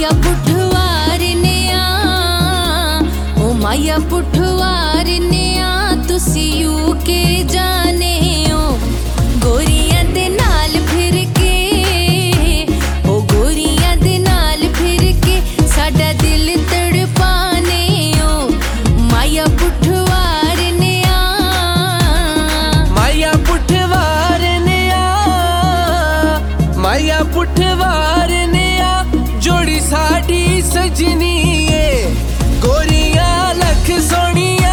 पुठवार ने ओ माया पुठवार ने तुसी यूके जाने हो गोरियां दे नाल फिर के ओ गोरियां दे नाल फिर के साडा दिल तड़पाने हो माया पुठवार ने माया पुठवार ने माया पुठवार ने जोड़ी साडी सजनी गोरियां लख सोनिया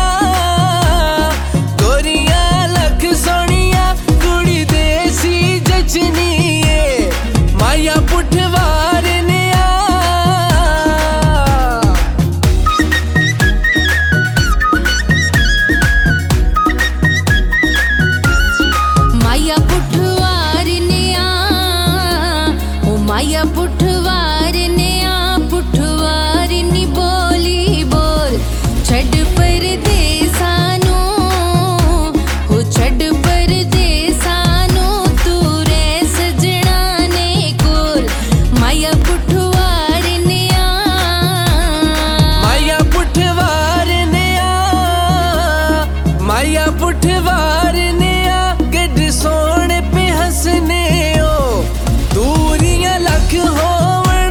गोरियां लख सोनिया कुड़ी देसी जचनी माया पुठवार ने माया पुठवार ने ओ माया पुठवार ने पुठवार नी बोली बोल छड़ परदेसानो हो छड़ परदेसानो तू रे सजना ने कोल माया पुठवार ने माया पुठवार ने माया पुठवार ने गड सोने पे हंसने ओ दूरियां लख होवन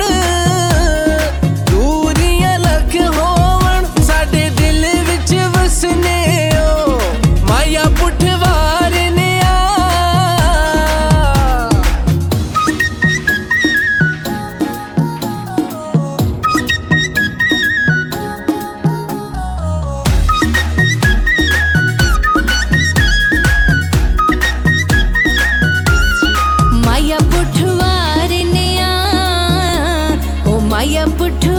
दूरियां लख होवन साडे दिल विच वसने ओ माया पुठवार ने माया पुठवार ने ओ माया पुठ